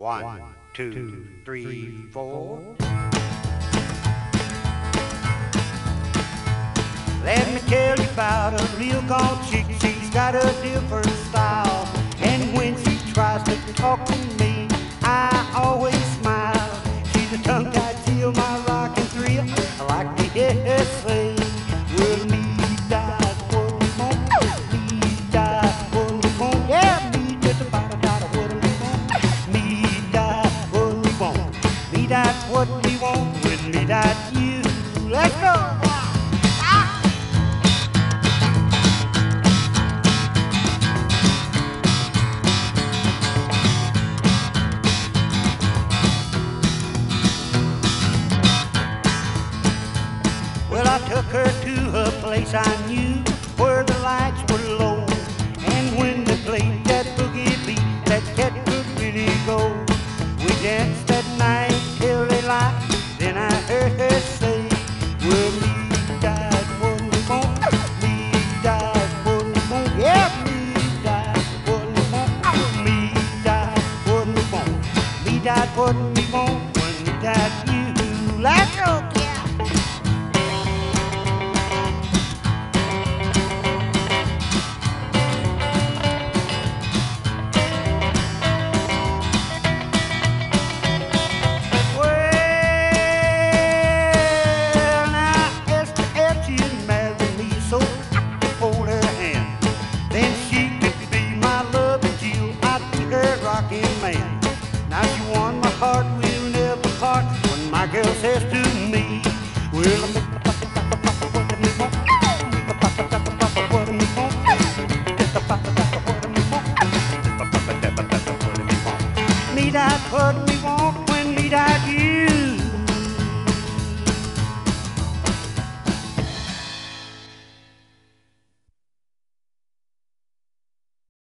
One, two, three, four. Let me tell you about a real gone chick. She's got a different style, and when she tries to talk to me, I always smile. She's a tongue-tied till my rock and thrill. I like to hear her say, "Well, me die what we want, me die what we want, yeah, me just about a die what we want, me die what we want, me die what we want, with me die you." Let's go. Well, I took her to a place I knew where the lights were low, and when they played that boogie beat, that cat could really go. We danced that night till daylight, then I heard her say, "Well, me died what we want, me died what we want, yeah, me died what we want, me died what we want, me died what we want, when we died you." Let's go, cat. Now she won my heart, we'll never part. When my girl says to me, "Well, I'm me that put